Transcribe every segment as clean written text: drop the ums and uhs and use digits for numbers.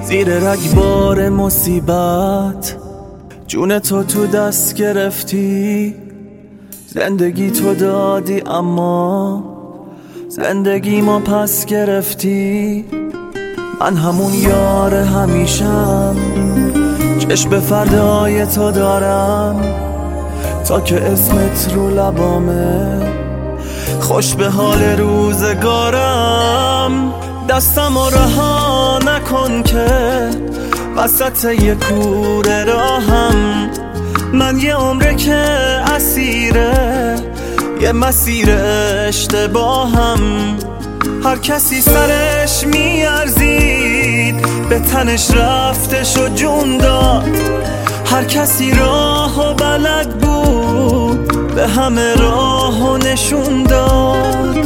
زیر رگبار مصیبت جون تو دست گرفتی. زندگی تو دادی اما زندگی ما پس گرفتی. من همون یار همیشم، چشم به فردای تو دارم تا که اسمت رو لبامه. خوش به حال روزگارم، دستمو رها نکن که وسط یه کوره راهم. من یه عمره که اسیره یه مسیر اشتباهم. هر کسی سرش میارزید به تنش رفتش و جون داد. هر کسی راه و بلد بود به همه راه و نشون داد.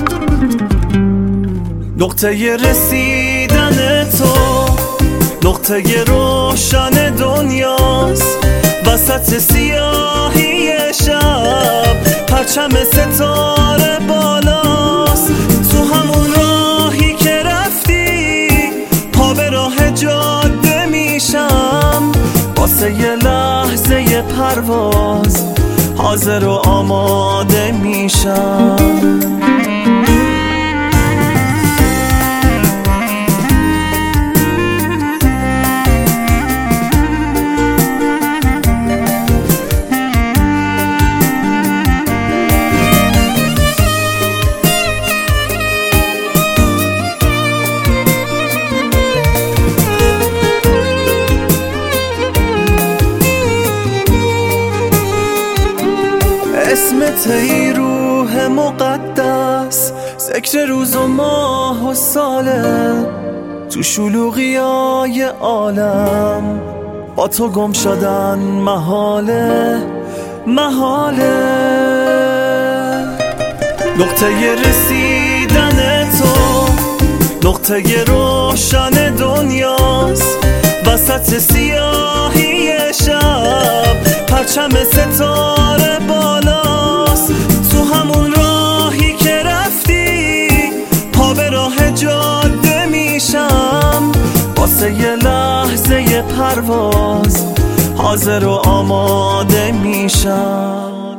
نقطه رسیدن تو نقطه روشن دنیاست. وسط سیاهی شب پرچم ستاره بالاست. تو همون راهی که رفتی پا به راه جاده میشم. واسه یه لحظه پرواز حاضر و آماده میشم. اسمت ای روح مقدس، ذکر روز و ماه و ساله. تو شلوغیای عالم با تو گم شدن محاله محاله. نقطه رسیدن تو نقطه روشن دنیاست. وسط سیاهی شب پرچم ستاره بالاست. تو همون راهی که رفتی پا به راه جاده میشم. واسه یه لحظه پرواز حاضر و آماده میشم.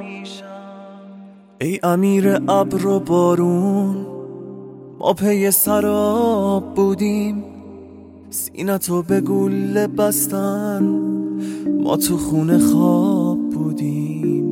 ای امیر ابر و بارون، ما پی سراب بودیم. سینه‌تو به گوله بستن، ما تو خونه خواب بودیم.